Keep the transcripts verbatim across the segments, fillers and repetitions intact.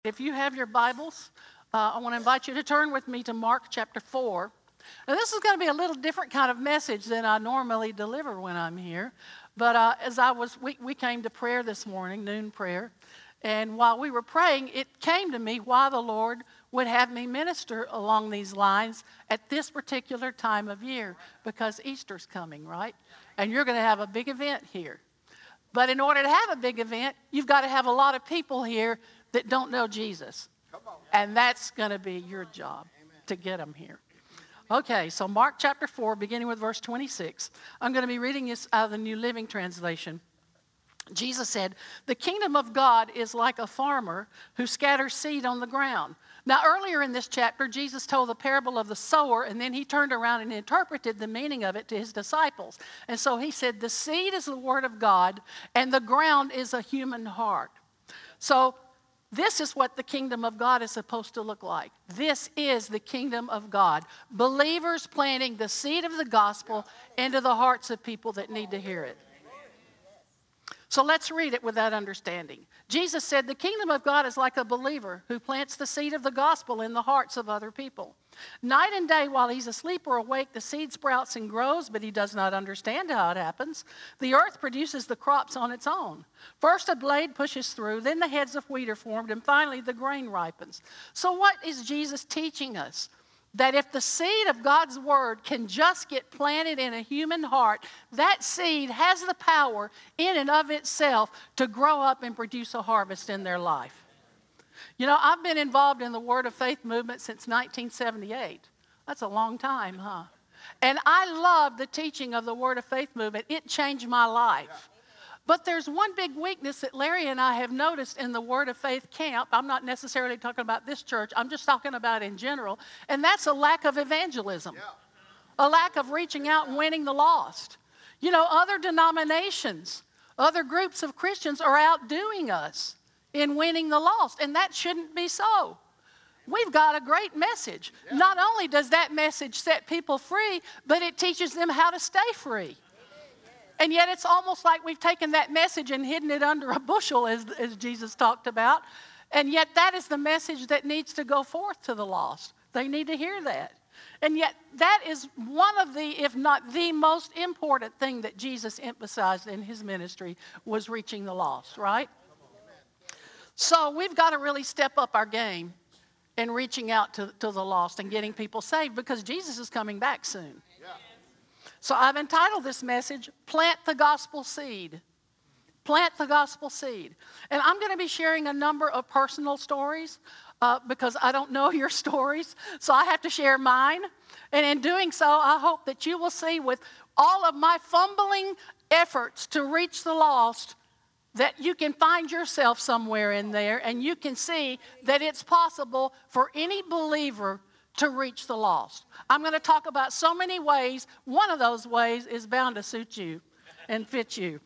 If you have your Bibles, uh, I want to invite you to turn with me to Mark chapter four. Now, this is going to be a little different kind of message than I normally deliver when I'm here. But uh, as I was, we, we came to prayer this morning, noon prayer. And while we were praying, it came to me why the Lord would have me minister along these lines at this particular time of year. Because Easter's coming, right? And you're going to have a big event here. But in order to have a big event, you've got to have a lot of people here that don't know Jesus. And that's going to be your job to get them here. Okay, so Mark chapter four, beginning with verse twenty-six. I'm going to be reading this out of the New Living Translation. Jesus said, "The kingdom of God is like a farmer who scatters seed on the ground." Now, earlier in this chapter, Jesus told the parable of the sower, and then he turned around and interpreted the meaning of it to his disciples. And so he said, the seed is the word of God, and the ground is a human heart. So this is what the kingdom of God is supposed to look like. This is the kingdom of God. Believers planting the seed of the gospel into the hearts of people that need to hear it. So let's read it with that understanding. Jesus said, the kingdom of God is like a believer who plants the seed of the gospel in the hearts of other people. Night and day, while he's asleep or awake, the seed sprouts and grows, but he does not understand how it happens. The earth produces the crops on its own. First a blade pushes through, then the heads of wheat are formed, and finally the grain ripens. So what is Jesus teaching us? That if the seed of God's word can just get planted in a human heart, that seed has the power in and of itself to grow up and produce a harvest in their life. You know, I've been involved in the Word of Faith movement since nineteen seventy-eight. That's a long time, huh? And I love the teaching of the Word of Faith movement. It changed my life. But there's one big weakness that Larry and I have noticed in the Word of Faith camp. I'm not necessarily talking about this church. I'm just talking about in general. And that's a lack of evangelism. Yeah. A lack of reaching out and winning the lost. You know, other denominations, other groups of Christians are outdoing us in winning the lost. And that shouldn't be so. We've got a great message. Yeah. Not only does that message set people free, but it teaches them how to stay free. And yet it's almost like we've taken that message and hidden it under a bushel, as, as Jesus talked about. And yet that is the message that needs to go forth to the lost. They need to hear that. And yet that is one of the, if not the most important thing that Jesus emphasized in his ministry was reaching the lost, right? So we've got to really step up our game in reaching out to, to the lost and getting people saved because Jesus is coming back soon. Yeah. So I've entitled this message, Plant the Gospel Seed. Plant the Gospel Seed. And I'm going to be sharing a number of personal stories uh, because I don't know your stories, so I have to share mine. And in doing so, I hope that you will see with all of my fumbling efforts to reach the lost that you can find yourself somewhere in there and you can see that it's possible for any believer to reach the lost. I'm going to talk about so many ways. One of those ways is bound to suit you and fit you.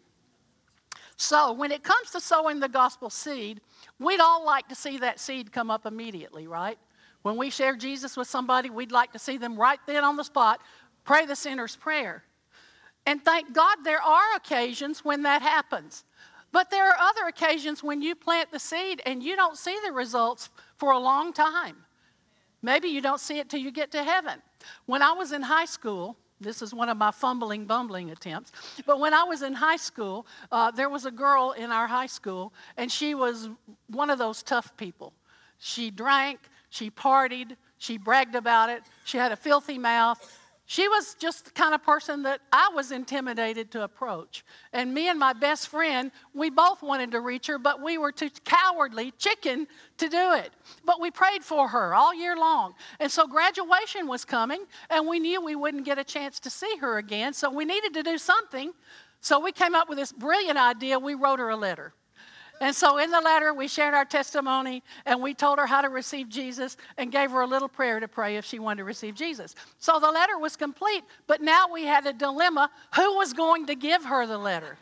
So when it comes to sowing the gospel seed, we'd all like to see that seed come up immediately, right? When we share Jesus with somebody, we'd like to see them right then on the spot pray the sinner's prayer. And thank God there are occasions when that happens. But there are other occasions when you plant the seed and you don't see the results for a long time. Maybe you don't see it till you get to heaven. When I was in high school, this is one of my fumbling, bumbling attempts, but when I was in high school, uh, there was a girl in our high school, and she was one of those tough people. She drank, she partied, she bragged about it, she had a filthy mouth. She was just the kind of person that I was intimidated to approach. And me and my best friend, we both wanted to reach her, but we were too cowardly, chicken, to do it. But we prayed for her all year long. And so graduation was coming, and we knew we wouldn't get a chance to see her again, so we needed to do something. So we came up with this brilliant idea. We wrote her a letter. And so in the letter, we shared our testimony, and we told her how to receive Jesus and gave her a little prayer to pray if she wanted to receive Jesus. So the letter was complete, but now we had a dilemma. Who was going to give her the letter?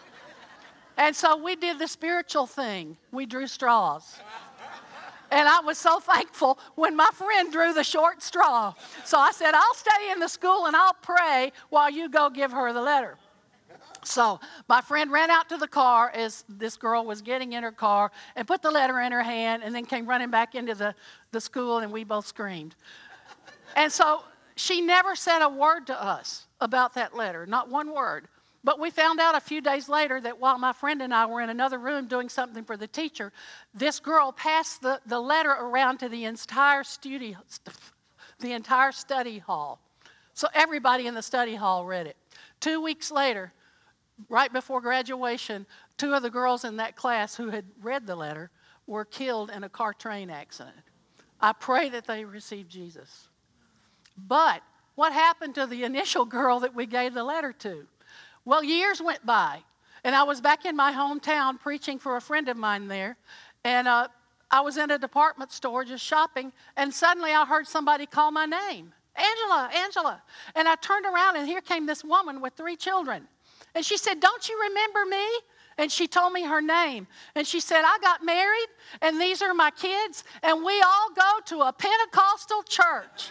And so we did the spiritual thing. We drew straws. And I was so thankful when my friend drew the short straw. So I said, I'll stay in the school and I'll pray while you go give her the letter. So my friend ran out to the car as this girl was getting in her car and put the letter in her hand and then came running back into the, the school, and we both screamed. And so she never said a word to us about that letter, not one word. But we found out a few days later that while my friend and I were in another room doing something for the teacher, this girl passed the, the letter around to the entire study, the entire study hall. So everybody in the study hall read it. Two weeks later, right before graduation, two of the girls in that class who had read the letter were killed in a car train accident. I pray that they received Jesus. But what happened to the initial girl that we gave the letter to? Well, years went by, and I was back in my hometown preaching for a friend of mine there, and uh, I was in a department store just shopping, and suddenly I heard somebody call my name, Angela, Angela. And I turned around, and here came this woman with three children. And she said, "Don't you remember me?" And she told me her name. And she said, "I got married, and these are my kids, and we all go to a Pentecostal church."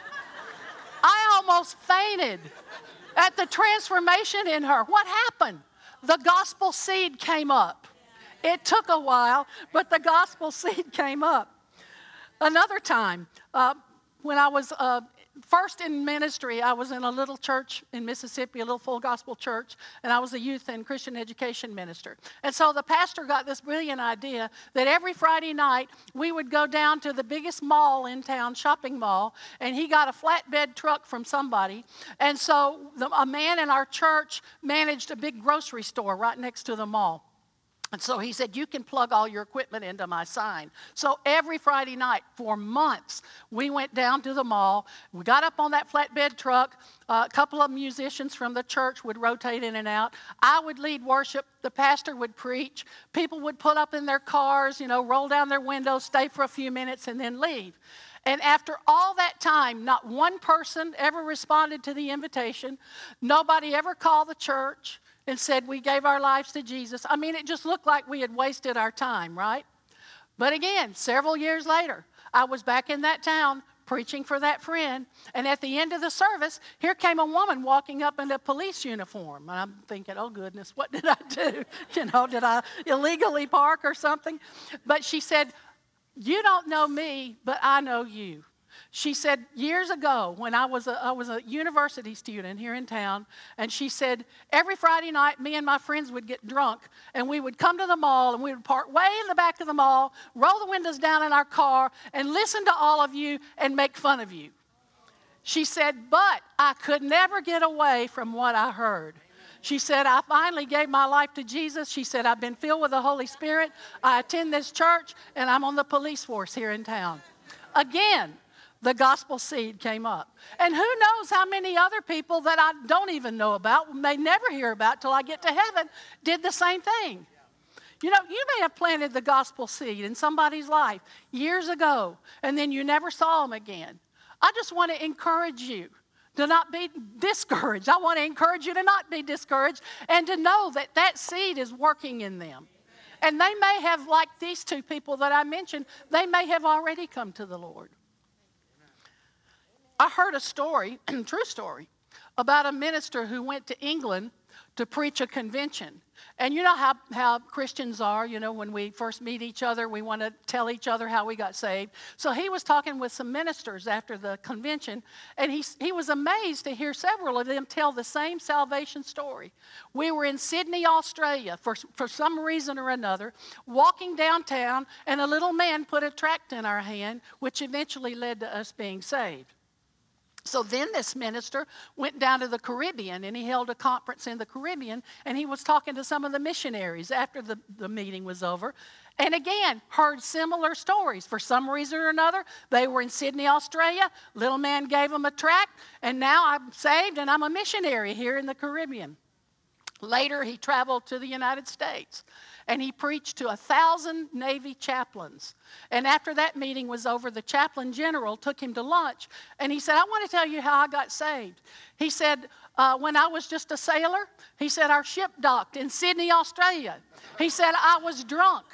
I almost fainted at the transformation in her. What happened? The gospel seed came up. It took a while, but the gospel seed came up. Another time, uh, when I was uh, first in ministry, I was in a little church in Mississippi, a little full gospel church, and I was a youth and Christian education minister. And so the pastor got this brilliant idea that every Friday night we would go down to the biggest mall in town, shopping mall, and he got a flatbed truck from somebody. And so the, a man in our church managed a big grocery store right next to the mall. And so he said, "You can plug all your equipment into my sign." So every Friday night for months, we went down to the mall. We got up on that flatbed truck. Uh, a couple of musicians from the church would rotate in and out. I would lead worship. The pastor would preach. People would put up in their cars, you know, roll down their windows, stay for a few minutes, and then leave. And after all that time, not one person ever responded to the invitation. Nobody ever called the church and said we gave our lives to Jesus. I mean, it just looked like we had wasted our time, right? But again, several years later, I was back in that town preaching for that friend, and at the end of the service, here came a woman walking up in a police uniform. And I'm thinking, oh goodness, what did I do? You know, did I illegally park or something? But she said, "You don't know me, but I know you." She said, years ago, when I was, a, I was a university student here in town, and she said, every Friday night, me and my friends would get drunk, and we would come to the mall, and we would park way in the back of the mall, roll the windows down in our car, and listen to all of you and make fun of you. She said, but I could never get away from what I heard. She said, I finally gave my life to Jesus. She said, I've been filled with the Holy Spirit. I attend this church, and I'm on the police force here in town. Again, the gospel seed came up. And who knows how many other people that I don't even know about, may never hear about till I get to heaven, did the same thing. You know, you may have planted the gospel seed in somebody's life years ago, and then you never saw them again. I just want to encourage you to not be discouraged. I want to encourage you to not be discouraged and to know that that seed is working in them. And they may have, like these two people that I mentioned, they may have already come to the Lord. I heard a story, true story, about a minister who went to England to preach a convention. And you know how, how Christians are, you know, when we first meet each other, we want to tell each other how we got saved. So he was talking with some ministers after the convention, and he, he was amazed to hear several of them tell the same salvation story. We were in Sydney, Australia, for, for some reason or another, walking downtown, and a little man put a tract in our hand, which eventually led to us being saved. So then this minister went down to the Caribbean, and he held a conference in the Caribbean, and he was talking to some of the missionaries after the, the meeting was over. And again, heard similar stories. For some reason or another, they were in Sydney, Australia. Little man gave them a tract, and now I'm saved, and I'm a missionary here in the Caribbean. Later, he traveled to the United States, and he preached to a thousand Navy chaplains. And after that meeting was over, the chaplain general took him to lunch, and he said, I want to tell you how I got saved. He said, uh, when I was just a sailor, he said, our ship docked in Sydney, Australia. He said, I was drunk.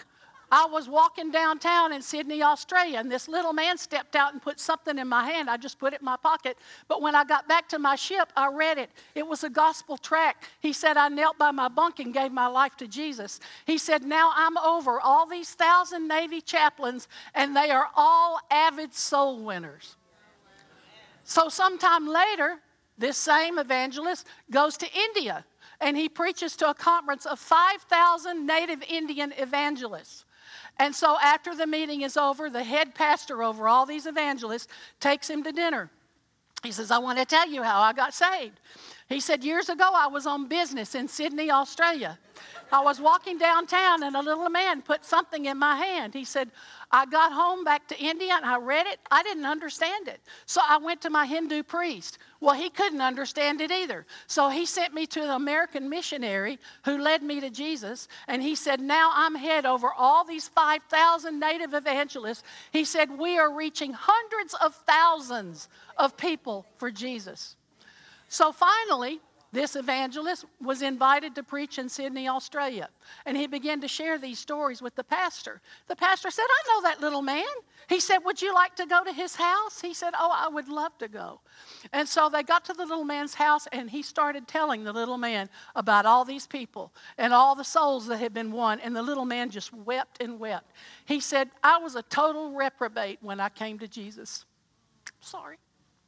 I was walking downtown in Sydney, Australia, and this little man stepped out and put something in my hand. I just put it in my pocket. But when I got back to my ship, I read it. It was a gospel tract. He said, I knelt by my bunk and gave my life to Jesus. He said, now I'm over all these thousand Navy chaplains, and they are all avid soul winners. So sometime later, this same evangelist goes to India, and he preaches to a conference of five thousand native Indian evangelists. And so after the meeting is over, the head pastor over all these evangelists takes him to dinner. He says, I want to tell you how I got saved. He said, years ago, I was on business in Sydney, Australia. I was walking downtown, and a little man put something in my hand. He said, I got home back to India, and I read it. I didn't understand it. So I went to my Hindu priest. Well, he couldn't understand it either. So he sent me to the American missionary who led me to Jesus. And he said, now I'm head over all these five thousand native evangelists. He said, we are reaching hundreds of thousands of people for Jesus. So finally, this evangelist was invited to preach in Sydney, Australia. And he began to share these stories with the pastor. The pastor said, I know that little man. He said, would you like to go to his house? He said, oh, I would love to go. And so they got to the little man's house, and he started telling the little man about all these people and all the souls that had been won. And the little man just wept and wept. He said, I was a total reprobate when I came to Jesus. Sorry.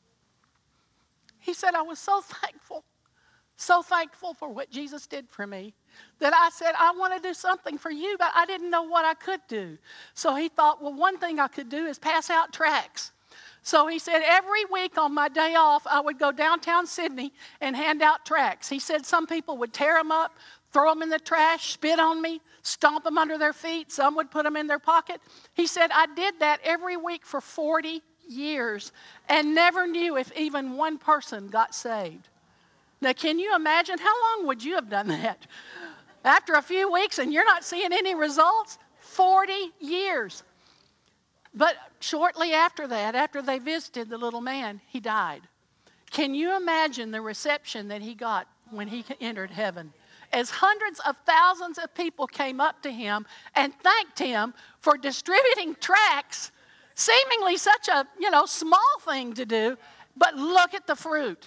He said, I was so thankful. So thankful for what Jesus did for me that I said, I want to do something for you, but I didn't know what I could do. So he thought, well, one thing I could do is pass out tracts. So he said, every week on my day off, I would go downtown Sydney and hand out tracts. He said some people would tear them up, throw them in the trash, spit on me, stomp them under their feet. Some would put them in their pocket. He said, I did that every week for forty years and never knew if even one person got saved. Now, can you imagine how long would you have done that? After a few weeks and you're not seeing any results? forty years. But shortly after that, after they visited the little man, he died. Can you imagine the reception that he got when he entered heaven? As hundreds of thousands of people came up to him and thanked him for distributing tracts, seemingly such a, you know, small thing to do, but look at the fruit.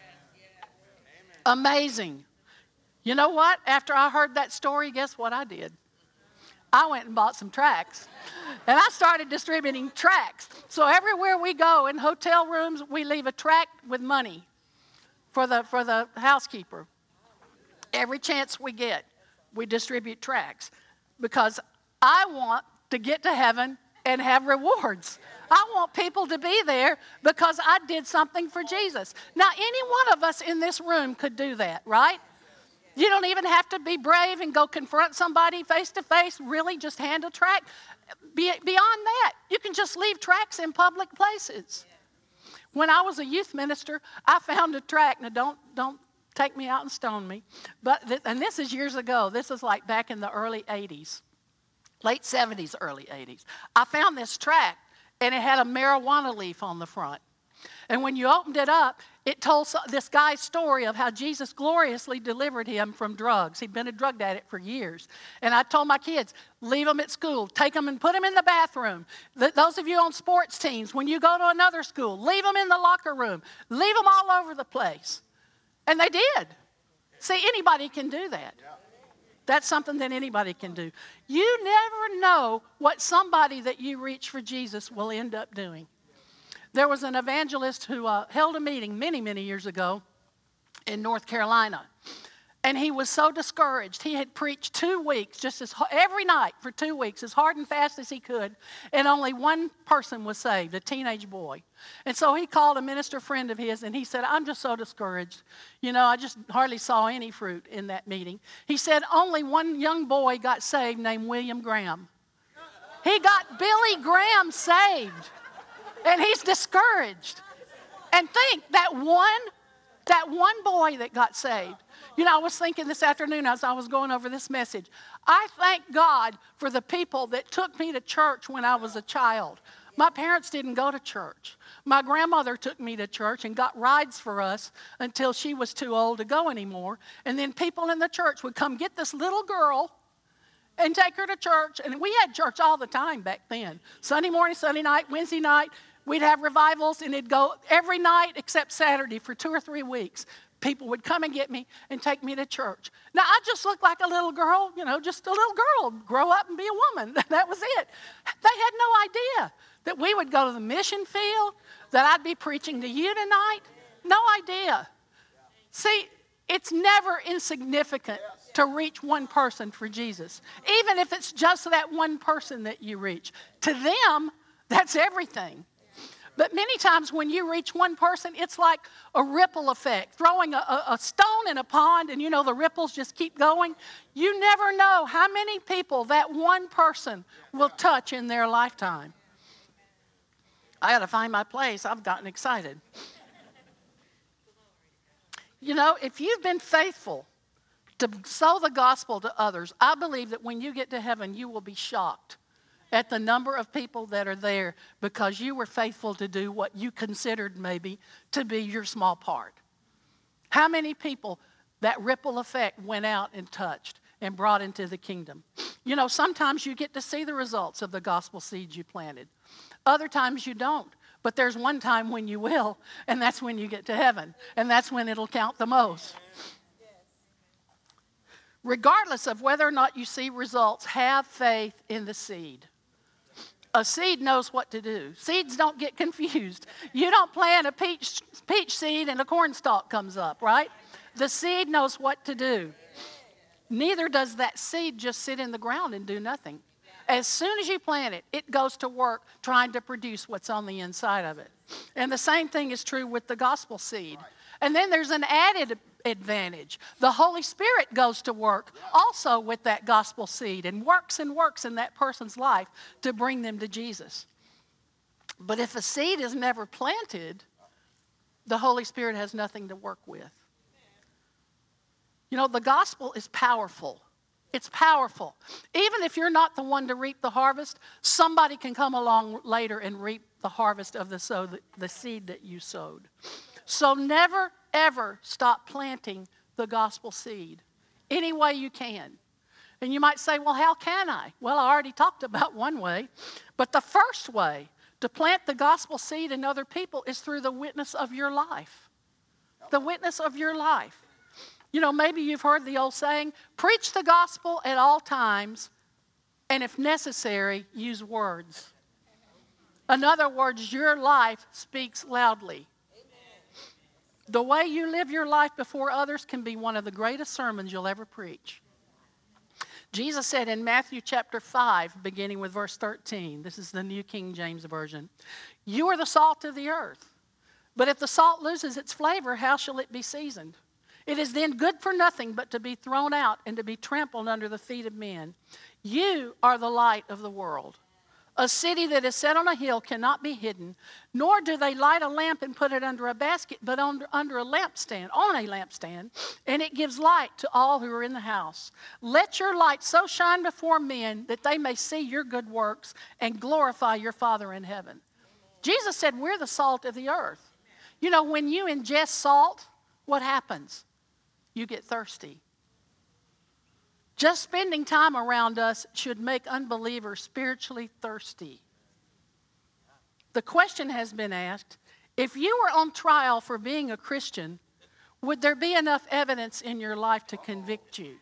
Amazing. You know what? After I heard that story, guess what I did? I went and bought some tracts. And I started distributing tracts. So everywhere we go, in hotel rooms, we leave a tract with money for the, for the housekeeper. Every chance we get, we distribute tracts. Because I want to get to heaven and have rewards. I want people to be there because I did something for Jesus. Now, any one of us in this room could do that, right? You don't even have to be brave and go confront somebody face to face. Really, just hand a tract. Be, beyond that, you can just leave tracts in public places. When I was a youth minister, I found a tract. Now, don't don't take me out and stone me. But th- and this is years ago. This is like back in the early eighties, late seventies, early eighties. I found this tract, and it had a marijuana leaf on the front. And when you opened it up, it told this guy's story of how Jesus gloriously delivered him from drugs. He'd been a drug addict for years. And I told my kids, leave them at school. Take them and put them in the bathroom. Th- those of you on sports teams, when you go to another school, leave them in the locker room. Leave them all over the place. And they did. See, anybody can do that. That's something that anybody can do. You never know what somebody that you reach for Jesus will end up doing. There was an evangelist who uh, held a meeting many, many years ago in North Carolina. And he was so discouraged. He had preached two weeks, just as every night for two weeks, as hard and fast as he could. And only one person was saved, a teenage boy. And so he called a minister friend of his, and he said, I'm just so discouraged. You know, I just hardly saw any fruit in that meeting. He said only one young boy got saved named William Graham. He got Billy Graham saved. And he's discouraged. And think, that one, that one boy that got saved. You know, I was thinking this afternoon as I was going over this message, I thank God for the people that took me to church when I was a child. My parents didn't go to church. My grandmother took me to church and got rides for us until she was too old to go anymore. And then people in the church would come get this little girl and take her to church. And we had church all the time back then. Sunday morning, Sunday night, Wednesday night. We'd have revivals, and it'd go every night except Saturday for two or three weeks. People would come and get me and take me to church. Now, I just looked like a little girl, you know, just a little girl, grow up and be a woman. That was it. They had no idea that we would go to the mission field, that I'd be preaching to you tonight. No idea. See, it's never insignificant to reach one person for Jesus, even if it's just that one person that you reach. To them, that's everything. But many times when you reach one person, it's like a ripple effect, throwing a, a, a stone in a pond, and you know the ripples just keep going. You never know how many people that one person will touch in their lifetime. I got to find my place. I've gotten excited. You know, if you've been faithful to sow the gospel to others, I believe that when you get to heaven, you will be shocked at the number of people that are there because you were faithful to do what you considered maybe to be your small part. How many people that ripple effect went out and touched and brought into the kingdom? You know, sometimes you get to see the results of the gospel seeds you planted. Other times you don't. But there's one time when you will, and that's when you get to heaven. And that's when it'll count the most. Regardless of whether or not you see results, have faith in the seed. A seed knows what to do. Seeds don't get confused. You don't plant a peach, peach seed and a corn stalk comes up, right? The seed knows what to do. Neither does that seed just sit in the ground and do nothing. As soon as you plant it, it goes to work trying to produce what's on the inside of it. And the same thing is true with the gospel seed. And then there's an added advantage. The Holy Spirit goes to work also with that gospel seed and works and works in that person's life to bring them to Jesus. But if a seed is never planted, the Holy Spirit has nothing to work with. You know, the gospel is powerful. It's powerful. Even if you're not the one to reap the harvest, somebody can come along later and reap the harvest of the sow, the, the seed that you sowed. So never, ever stop planting the gospel seed any way you can. And you might say, well, how can I? Well, I already talked about one way. But the first way to plant the gospel seed in other people is through the witness of your life. The witness of your life. You know, maybe you've heard the old saying, preach the gospel at all times, and if necessary, use words. In other words, your life speaks loudly. The way you live your life before others can be one of the greatest sermons you'll ever preach. Jesus said in Matthew chapter five, beginning with verse thirteen, this is the New King James Version, you are the salt of the earth, but if the salt loses its flavor, how shall it be seasoned? It is then good for nothing but to be thrown out and to be trampled under the feet of men. You are the light of the world. A city that is set on a hill cannot be hidden, nor do they light a lamp and put it under a basket, but under, under a lampstand, on a lampstand, and it gives light to all who are in the house. Let your light so shine before men that they may see your good works and glorify your Father in heaven. Jesus said we're the salt of the earth. You know, when you ingest salt, what happens? You get thirsty. Just spending time around us should make unbelievers spiritually thirsty. The question has been asked, if you were on trial for being a Christian, would there be enough evidence in your life to convict you?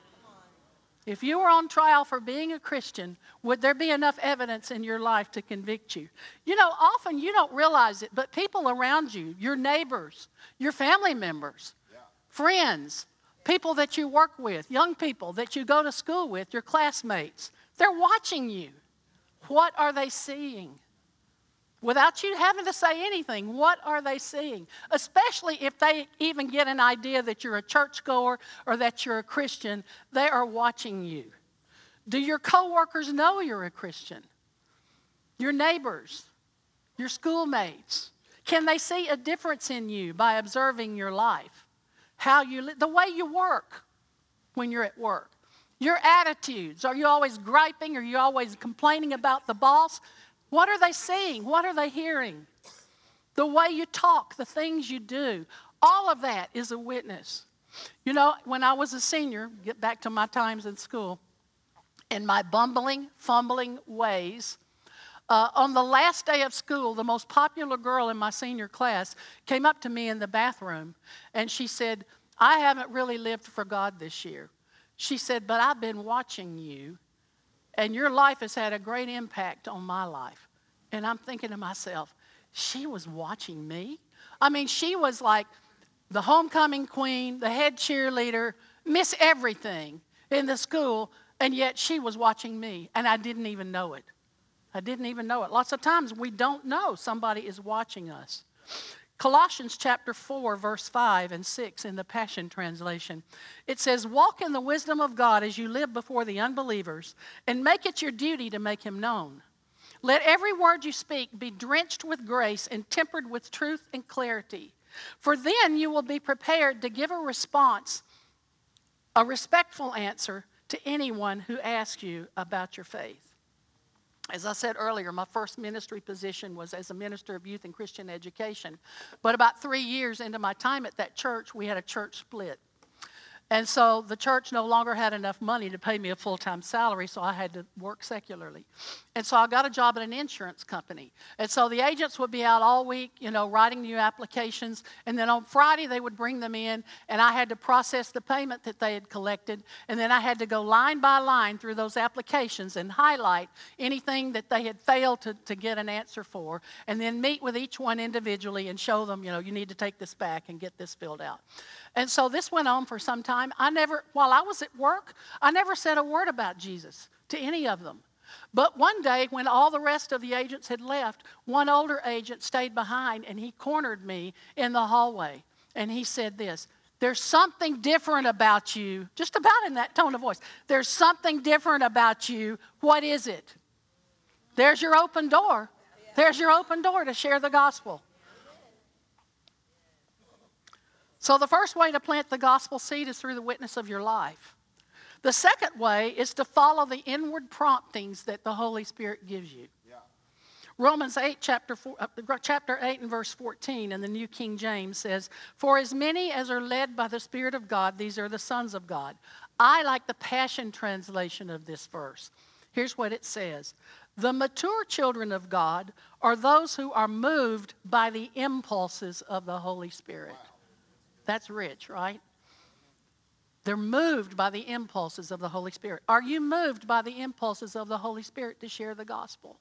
If you were on trial for being a Christian, would there be enough evidence in your life to convict you? You know, often you don't realize it, but people around you, your neighbors, your family members, friends, people that you work with, young people that you go to school with, your classmates, they're watching you. What are they seeing? Without you having to say anything, what are they seeing? Especially if they even get an idea that you're a churchgoer or that you're a Christian, they are watching you. Do your coworkers know you're a Christian? Your neighbors, your schoolmates, can they see a difference in you by observing your life? How you live, the way you work when you're at work. Your attitudes. Are you always griping? Are you always complaining about the boss? What are they seeing? What are they hearing? The way you talk, the things you do. All of that is a witness. You know, when I was a senior, get back to my times in school, in my bumbling, fumbling ways. Uh, on the last day of school, the most popular girl in my senior class came up to me in the bathroom, and she said, I haven't really lived for God this year. She said, but I've been watching you, and your life has had a great impact on my life. And I'm thinking to myself, she was watching me? I mean, she was like the homecoming queen, the head cheerleader, Miss Everything in the school, and yet she was watching me, and I didn't even know it. I didn't even know it. Lots of times we don't know somebody is watching us. Colossians chapter four, verse five and six in the Passion Translation. It says, walk in the wisdom of God as you live before the unbelievers, and make it your duty to make him known. Let every word you speak be drenched with grace and tempered with truth and clarity. For then you will be prepared to give a response, a respectful answer to anyone who asks you about your faith. As I said earlier, my first ministry position was as a minister of youth and Christian education. But about three years into my time at that church, we had a church split. And so the church no longer had enough money to pay me a full-time salary, so I had to work secularly. And so I got a job at an insurance company. And so the agents would be out all week, you know, writing new applications. And then on Friday, they would bring them in, and I had to process the payment that they had collected. And then I had to go line by line through those applications and highlight anything that they had failed to, to get an answer for, and then meet with each one individually and show them, you know, you need to take this back and get this filled out. And so this went on for some time. I never, while I was at work, I never said a word about Jesus to any of them. But one day, when all the rest of the agents had left, one older agent stayed behind, and he cornered me in the hallway. And he said this, there's something different about you, just about in that tone of voice. There's something different about you. What is it? There's your open door. There's your open door to share the gospel. So the first way to plant the gospel seed is through the witness of your life. The second way is to follow the inward promptings that the Holy Spirit gives you. Yeah. Romans eight, chapter, four, uh, chapter eight and verse fourteen in the New King James says, for as many as are led by the Spirit of God, these are the sons of God. I like the Passion Translation of this verse. Here's what it says. The mature children of God are those who are moved by the impulses of the Holy Spirit. Wow. That's rich, right? They're moved by the impulses of the Holy Spirit. Are you moved by the impulses of the Holy Spirit to share the gospel?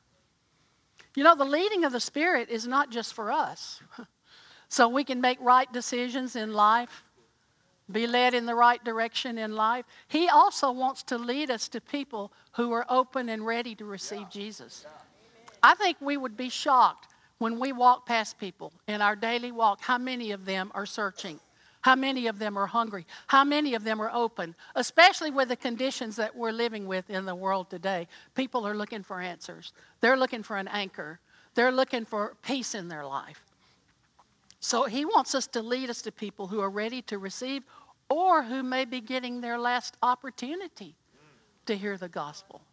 You know, the leading of the Spirit is not just for us. So we can make right decisions in life, be led in the right direction in life. He also wants to lead us to people who are open and ready to receive yeah. Jesus. Yeah. I think we would be shocked when we walk past people in our daily walk, how many of them are searching? How many of them are hungry? How many of them are open? Especially with the conditions that we're living with in the world today. People are looking for answers. They're looking for an anchor. They're looking for peace in their life. So he wants us to lead us to people who are ready to receive or who may be getting their last opportunity to hear the gospel.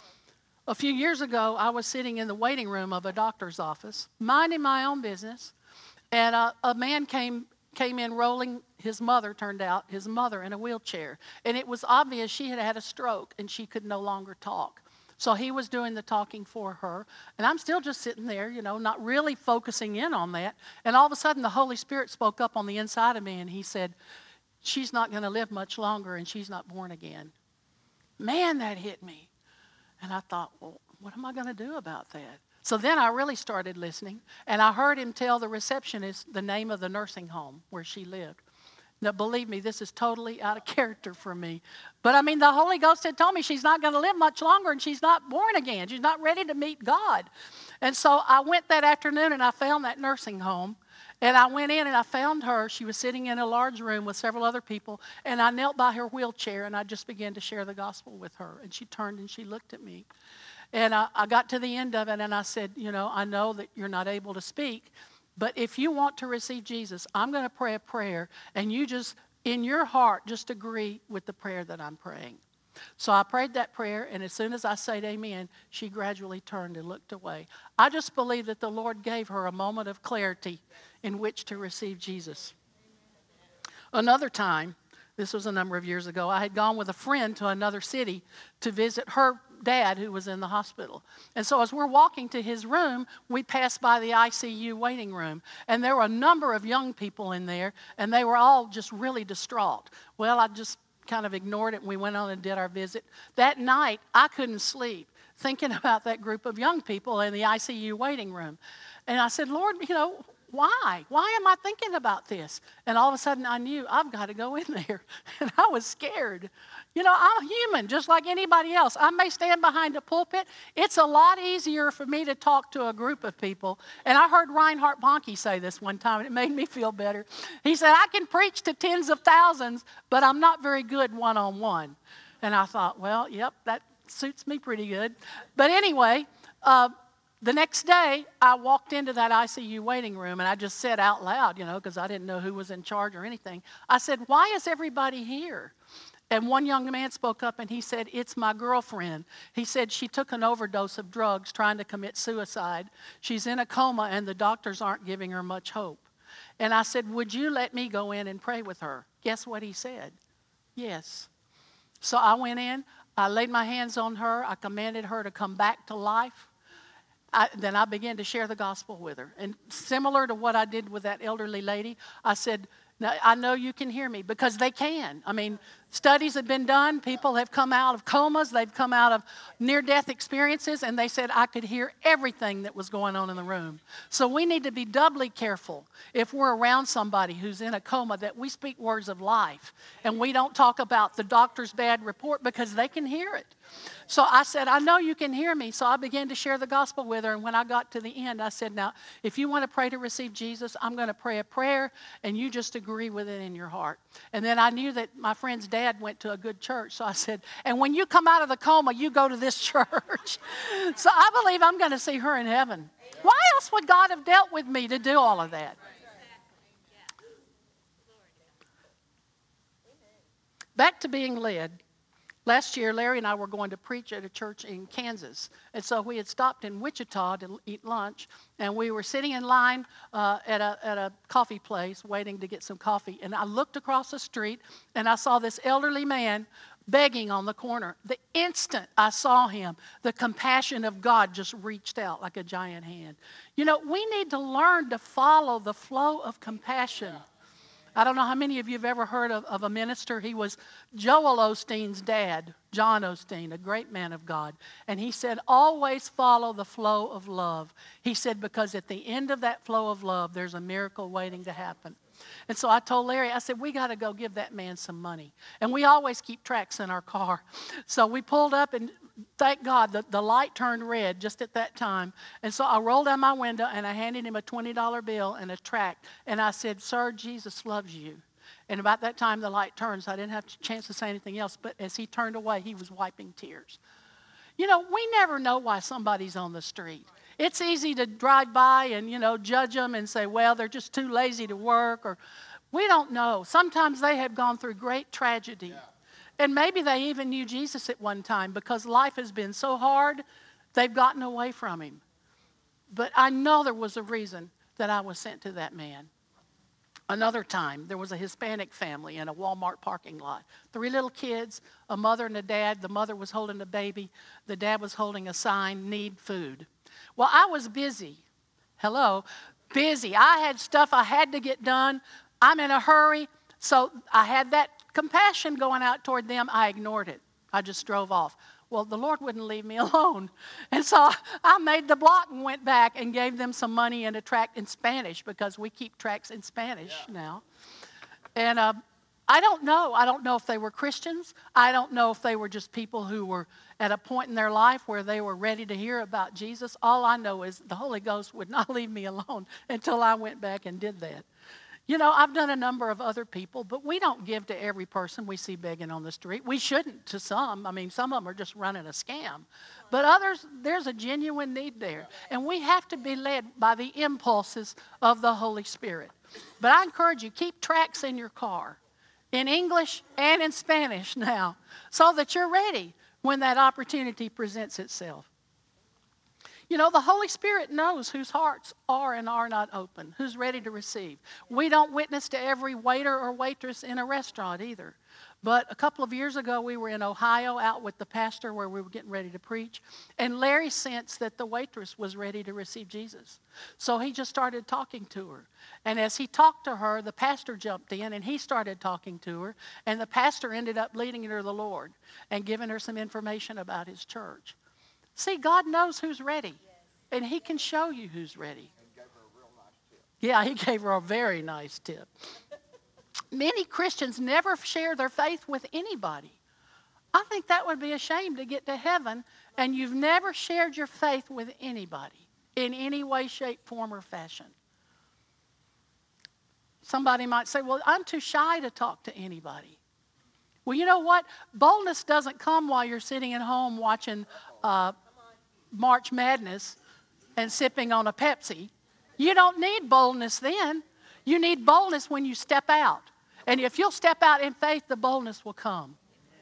A few years ago, I was sitting in the waiting room of a doctor's office, minding my own business, and a, a man came came in rolling his mother, turned out, his mother in a wheelchair. And it was obvious she had had a stroke and she could no longer talk. So he was doing the talking for her. And I'm still just sitting there, you know, not really focusing in on that. And all of a sudden, the Holy Spirit spoke up on the inside of me, and he said, she's not going to live much longer, and she's not born again. Man, that hit me. And I thought, well, what am I going to do about that? So then I really started listening, and I heard him tell the receptionist the name of the nursing home where she lived. Now, believe me, this is totally out of character for me. But, I mean, the Holy Ghost had told me she's not going to live much longer, and she's not born again. She's not ready to meet God. And so I went that afternoon, and I found that nursing home. And I went in, and I found her. She was sitting in a large room with several other people. And I knelt by her wheelchair, and I just began to share the gospel with her. And she turned, and she looked at me. And I, I got to the end of it, and I said, you know, I know that you're not able to speak, but if you want to receive Jesus, I'm going to pray a prayer, and you just, in your heart, just agree with the prayer that I'm praying. So I prayed that prayer, and as soon as I said amen, she gradually turned and looked away. I just believe that the Lord gave her a moment of clarity in which to receive Jesus. Another time, This was a number of years ago. I had gone with a friend to another city to visit her dad who was in the hospital. And so as we're walking to his room, we passed by the I C U waiting room. And there were a number of young people in there, and they were all just really distraught. Well, I just kind of ignored it, and we went on and did our visit. That night, I couldn't sleep thinking about that group of young people in the I C U waiting room. And I said, Lord, you know, why? Why am I thinking about this? And all of a sudden I knew I've got to go in there. And I was scared. You know, I'm human just like anybody else. I may stand behind a pulpit. It's a lot easier for me to talk to a group of people. And I heard Reinhard Bonnke say this one time, and it made me feel better. He said, I can preach to tens of thousands, but I'm not very good one-on-one. And I thought, well, yep, that suits me pretty good. But anyway, uh, the next day, I walked into that I C U waiting room, and I just said out loud, you know, because I didn't know who was in charge or anything. I said, why is everybody here? And one young man spoke up, and he said, it's my girlfriend. He said she took an overdose of drugs trying to commit suicide. She's in a coma, and the doctors aren't giving her much hope. And I said, would you let me go in and pray with her? Guess what he said? Yes. So I went in. I laid my hands on her. I commanded her to come back to life. I, then I began to share the gospel with her. And similar to what I did with that elderly lady, I said, now, I know you can hear me, because they can. I mean, studies have been done. People have come out of comas. They've come out of near-death experiences, and they said, I could hear everything that was going on in the room. So we need to be doubly careful if we're around somebody who's in a coma, that we speak words of life, and we don't talk about the doctor's bad report, because they can hear it. So I said, I know you can hear me. So I began to share the gospel with her. And when I got to the end, I said, now, if you want to pray to receive Jesus, I'm going to pray a prayer, and you just agree with it in your heart. And then I knew that my friend's dad went to a good church. So I said, and when you come out of the coma, you go to this church. So I believe I'm going to see her in heaven. Why else would God have dealt with me to do all of that? Back to being led. Last year, Larry and I were going to preach at a church in Kansas. And so we had stopped in Wichita to eat lunch. And we were sitting in line uh, at, a, at a coffee place waiting to get some coffee. And I looked across the street, and I saw this elderly man begging on the corner. The instant I saw him, the compassion of God just reached out like a giant hand. You know, we need to learn to follow the flow of compassion. I don't know how many of you have ever heard of, of a minister. He was Joel Osteen's dad, John Osteen, a great man of God. And he said, always follow the flow of love. He said, because at the end of that flow of love, there's a miracle waiting to happen. And so I told Larry, I said, we got to go give that man some money. And we always keep tracts in our car. So we pulled up, and thank God, the, the light turned red just at that time. And so I rolled down my window, and I handed him a twenty dollar bill and a tract. And I said, sir, Jesus loves you. And about that time, the light turned, so I didn't have a chance to say anything else. But as he turned away, he was wiping tears. You know, we never know why somebody's on the street. It's easy to drive by and, you know, judge them and say, well, they're just too lazy to work. Or we don't know. Sometimes they have gone through great tragedy. Yeah. And maybe they even knew Jesus at one time, because life has been so hard, they've gotten away from him. But I know there was a reason that I was sent to that man. Another time, there was a Hispanic family in a Walmart parking lot. Three little kids, a mother and a dad. The mother was holding a baby. The dad was holding a sign, need food. Well, I was busy. Hello, busy. I had stuff I had to get done. I'm in a hurry. So I had that compassion going out toward them. I ignored it. I just drove off. Well, the Lord wouldn't leave me alone. And so I made the block and went back and gave them some money and a tract in Spanish, because we keep tracts in Spanish yeah. now. And uh, I don't know. I don't know if they were Christians. I don't know if they were just people who were at a point in their life where they were ready to hear about Jesus. All I know is the Holy Ghost would not leave me alone until I went back and did that. You know, I've done a number of other people, but we don't give to every person we see begging on the street. We shouldn't to some. I mean, some of them are just running a scam. But others, there's a genuine need there. And we have to be led by the impulses of the Holy Spirit. But I encourage you, keep tracts in your car, in English and in Spanish now, so that you're ready when that opportunity presents itself. You know, the Holy Spirit knows whose hearts are and are not open, who's ready to receive. We don't witness to every waiter or waitress in a restaurant either. But a couple of years ago, we were in Ohio out with the pastor where we were getting ready to preach. And Larry sensed that the waitress was ready to receive Jesus. So he just started talking to her. And as he talked to her, the pastor jumped in and he started talking to her. And the pastor ended up leading her to the Lord and giving her some information about his church. See, God knows who's ready. And he can show you who's ready. And gave her a real nice tip. Yeah, he gave her a very nice tip. Many Christians never share their faith with anybody. I think that would be a shame to get to heaven and you've never shared your faith with anybody in any way, shape, form, or fashion. Somebody might say, well, I'm too shy to talk to anybody. Well, you know what? Boldness doesn't come while you're sitting at home watching uh, March Madness and sipping on a Pepsi. You don't need boldness then. You need boldness when you step out. And if you'll step out in faith, the boldness will come.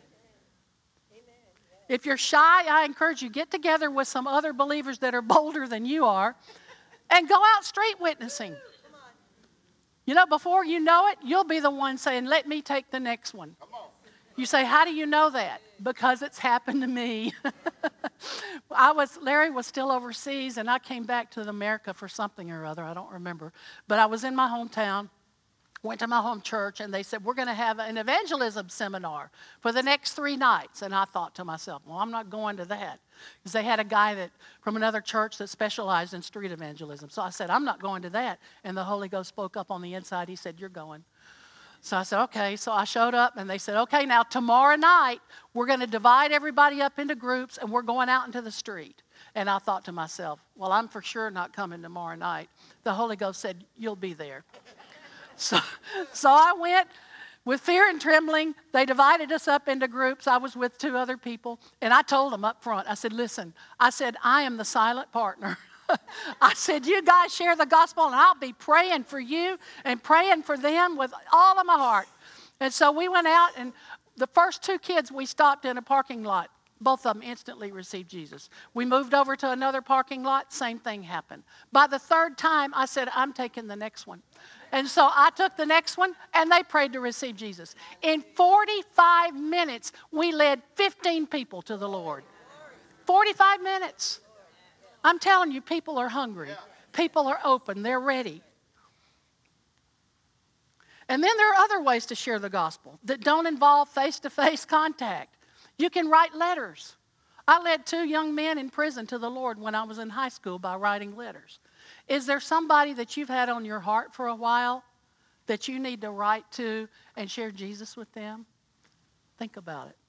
If you're shy, I encourage you, get together with some other believers that are bolder than you are and go out street witnessing. You know, before you know it, you'll be the one saying, let me take the next one. You say, how do you know that? Because it's happened to me. I was, Larry was still overseas, and I came back to America for something or other. I don't remember. But I was in my hometown, went to my home church, and they said, we're going to have an evangelism seminar for the next three nights. And I thought to myself, well, I'm not going to that. Because they had a guy that from another church that specialized in street evangelism. So I said, I'm not going to that. And the Holy Ghost spoke up on the inside. He said, you're going. So I said, okay. So I showed up, and they said, okay, now tomorrow night, we're going to divide everybody up into groups, and we're going out into the street. And I thought to myself, well, I'm for sure not coming tomorrow night. The Holy Ghost said, you'll be there. So, so I went with fear and trembling. They divided us up into groups. I was with two other people, and I told them up front, I said, listen, I said, I am the silent partner. I said, you guys share the gospel, and I'll be praying for you and praying for them with all of my heart. And so we went out, and the first two kids we stopped in a parking lot, both of them instantly received Jesus. We moved over to another parking lot, same thing happened. By the third time, I said, I'm taking the next one. And so I took the next one, and they prayed to receive Jesus. In forty-five minutes, we led fifteen people to the Lord. forty-five minutes. I'm telling you, people are hungry. People are open. They're ready. And then there are other ways to share the gospel that don't involve face-to-face contact. You can write letters. I led two young men in prison to the Lord when I was in high school by writing letters. Is there somebody that you've had on your heart for a while that you need to write to and share Jesus with them? Think about it.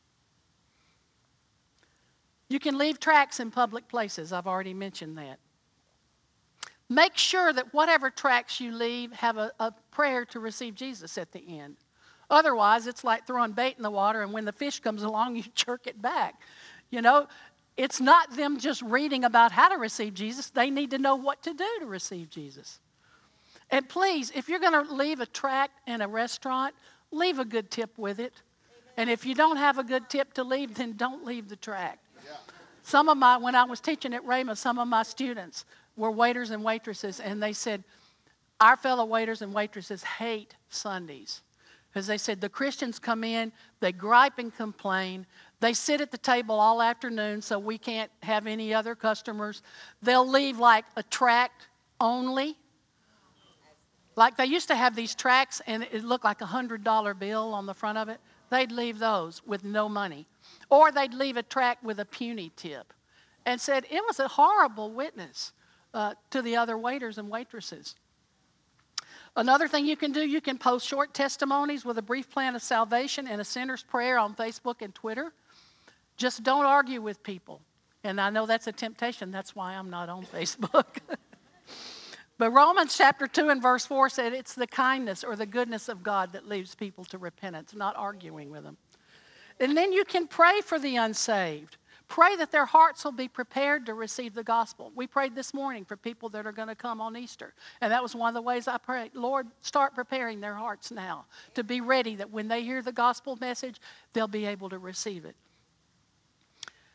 You can leave tracts in public places. I've already mentioned that. Make sure that whatever tracts you leave have a, a prayer to receive Jesus at the end. Otherwise, it's like throwing bait in the water, and when the fish comes along, you jerk it back. You know, it's not them just reading about how to receive Jesus. They need to know what to do to receive Jesus. And please, if you're going to leave a tract in a restaurant, leave a good tip with it. And if you don't have a good tip to leave, then don't leave the tract. Some of my, when I was teaching at Rhema, some of my students were waiters and waitresses, and they said, our fellow waiters and waitresses hate Sundays. Because they said the Christians come in, they gripe and complain, they sit at the table all afternoon so we can't have any other customers. They'll leave like a tract only. Like they used to have these tracts, and it looked like a one hundred dollar bill on the front of it. They'd leave those with no money. Or they'd leave a tract with a puny tip. And said it was a horrible witness uh, to the other waiters and waitresses. Another thing you can do, you can post short testimonies with a brief plan of salvation and a sinner's prayer on Facebook and Twitter. Just don't argue with people. And I know that's a temptation. That's why I'm not on Facebook. But Romans chapter two and verse four said it's the kindness or the goodness of God that leads people to repentance, not arguing with them. And then you can pray for the unsaved. Pray that their hearts will be prepared to receive the gospel. We prayed this morning for people that are going to come on Easter. And that was one of the ways I prayed. Lord, start preparing their hearts now to be ready that when they hear the gospel message, they'll be able to receive it.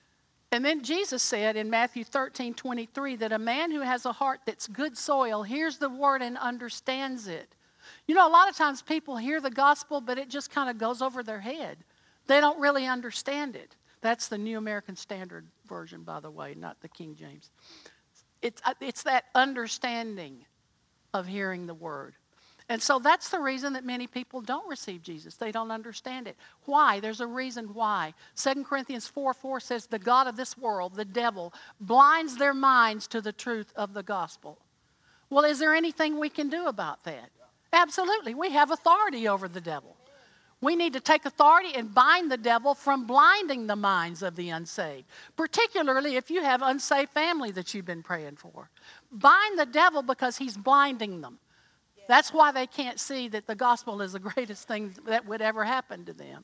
And then Jesus said in Matthew thirteen twenty-three that a man who has a heart that's good soil hears the word and understands it. You know, a lot of times people hear the gospel, but it just kind of goes over their head. They don't really understand it. That's the New American Standard Version, by the way, not the King James. It's, it's that understanding of hearing the word. And so that's the reason that many people don't receive Jesus. They don't understand it. Why? There's a reason why. Second Corinthians four four says, the God of this world, the devil, blinds their minds to the truth of the gospel. Well, is there anything we can do about that? Absolutely. We have authority over the devil. We need to take authority and bind the devil from blinding the minds of the unsaved, particularly if you have unsaved family that you've been praying for. Bind the devil because he's blinding them. That's why they can't see that the gospel is the greatest thing that would ever happen to them.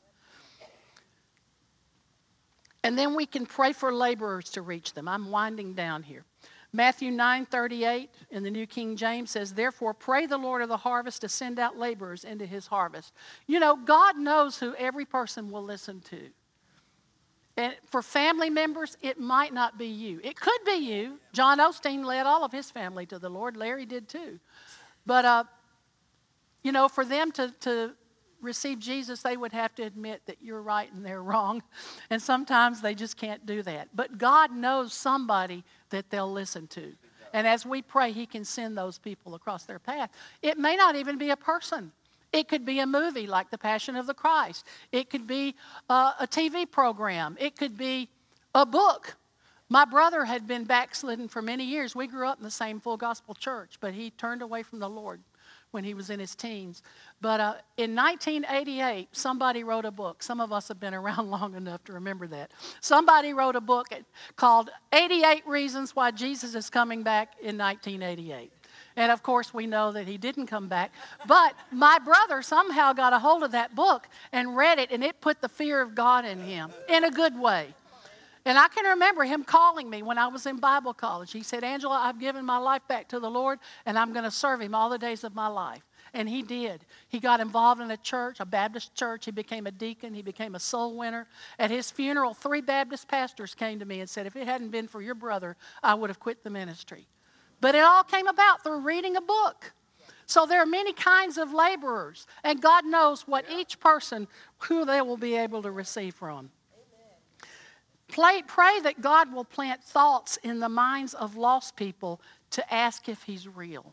And then we can pray for laborers to reach them. I'm winding down here. Matthew nine thirty-eight in the New King James says, therefore pray the Lord of the harvest to send out laborers into his harvest. You know, God knows who every person will listen to. And for family members, it might not be you. It could be you. John Osteen led all of his family to the Lord. Larry did too. But, uh, you know, for them to, to receive Jesus, they would have to admit that you're right and they're wrong. And sometimes they just can't do that. But God knows somebody that they'll listen to. And as we pray, he can send those people across their path. It may not even be a person. It could be a movie like The Passion of the Christ. It could be uh, a T V program. It could be a book. My brother had been backslidden for many years. We grew up in the same full gospel church, but he turned away from the Lord when he was in his teens. But uh, in nineteen eighty-eight, somebody wrote a book. Some of us have been around long enough to remember that. Somebody wrote a book called eighty-eight Reasons Why Jesus is Coming Back in nineteen eighty-eight. And of course, we know that he didn't come back. But my brother somehow got a hold of that book and read it, and it put the fear of God in him in a good way. And I can remember him calling me when I was in Bible college. He said, Angela, I've given my life back to the Lord, and I'm going to serve him all the days of my life. And he did. He got involved in a church, a Baptist church. He became a deacon. He became a soul winner. At his funeral, three Baptist pastors came to me and said, if it hadn't been for your brother, I would have quit the ministry. But it all came about through reading a book. So there are many kinds of laborers, and God knows what each person, who they will be able to receive from. Pray, pray that God will plant thoughts in the minds of lost people to ask if he's real.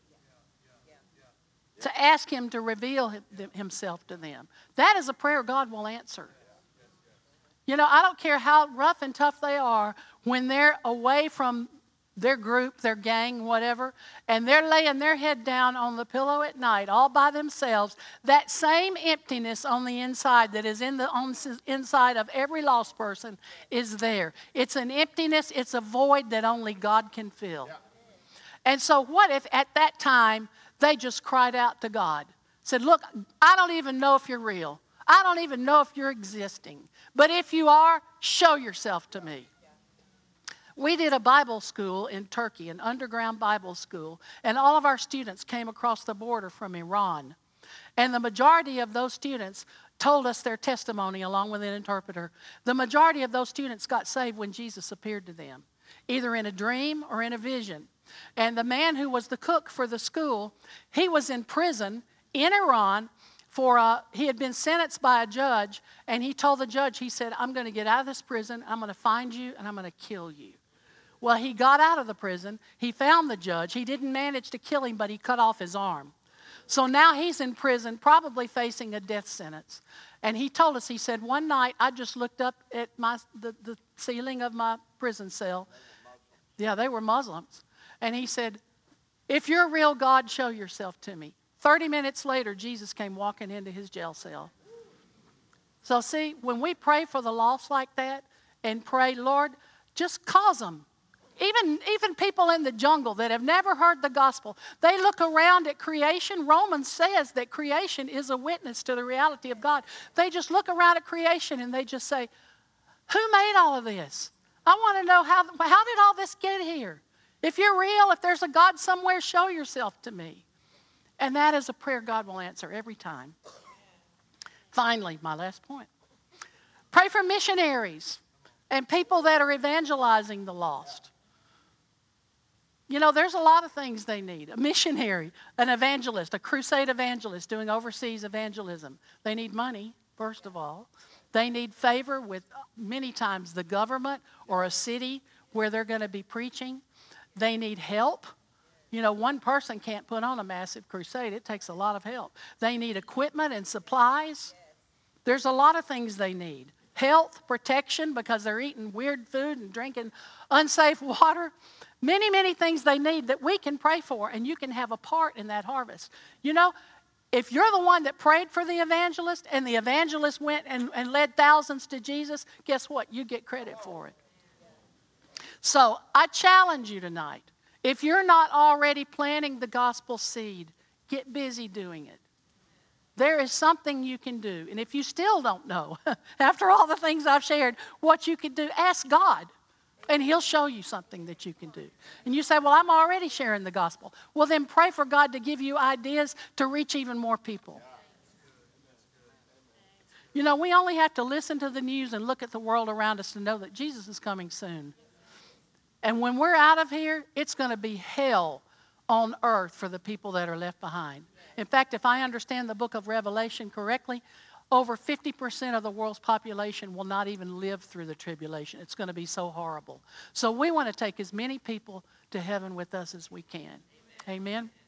To ask him to reveal himself to them. That is a prayer God will answer. You know, I don't care how rough and tough they are, when they're away from their group, their gang, whatever, and they're laying their head down on the pillow at night all by themselves, that same emptiness on the inside that is in the on the inside of every lost person is there. It's an emptiness, it's a void that only God can fill. Yeah. And so what if at that time they just cried out to God, said, look, I don't even know if you're real. I don't even know if you're existing. But if you are, show yourself to me. We did a Bible school in Turkey, an underground Bible school, and all of our students came across the border from Iran. And the majority of those students told us their testimony along with an interpreter. The majority of those students got saved when Jesus appeared to them, either in a dream or in a vision. And the man who was the cook for the school, he was in prison in Iran for, uh, he had been sentenced by a judge, and he told the judge, he said, I'm going to get out of this prison, I'm going to find you, and I'm going to kill you. Well, he got out of the prison. He found the judge. He didn't manage to kill him, but he cut off his arm. So now he's in prison, probably facing a death sentence. And he told us, he said, one night I just looked up at my the, the ceiling of my prison cell. Yeah, they were Muslims. And he said, if you're a real God, show yourself to me. thirty minutes later, Jesus came walking into his jail cell. So see, when we pray for the lost like that and pray, Lord, just cause them. Even, even people in the jungle that have never heard the gospel, they look around at creation. Romans says that creation is a witness to the reality of God. They just look around at creation and they just say, who made all of this? I want to know how, how did all this get here? If you're real, if there's a God somewhere, show yourself to me. And that is a prayer God will answer every time. Finally, my last point. Pray for missionaries. and people that are evangelizing the lost. You know, there's a lot of things they need. A missionary, an evangelist, a crusade evangelist doing overseas evangelism. They need money, first of all. They need favor with many times the government or a city where they're going to be preaching. They need help. You know, one person can't put on a massive crusade. It takes a lot of help. They need equipment and supplies. There's a lot of things they need. Health, protection, because they're eating weird food and drinking unsafe water. Many, many things they need that we can pray for, and you can have a part in that harvest. You know, if you're the one that prayed for the evangelist and the evangelist went and, and led thousands to Jesus, guess what? You get credit for it. So I challenge you tonight. If you're not already planting the gospel seed, get busy doing it. There is something you can do. And if you still don't know, after all the things I've shared, what you can do, ask God. And He'll show you something that you can do. And you say, well, I'm already sharing the gospel. Well, then pray for God to give you ideas to reach even more people. You know, we only have to listen to the news and look at the world around us to know that Jesus is coming soon. And when we're out of here, it's going to be hell on earth for the people that are left behind. In fact, if I understand the book of Revelation correctly, over fifty percent of the world's population will not even live through the tribulation. It's going to be so horrible. So we want to take as many people to heaven with us as we can. Amen. Amen.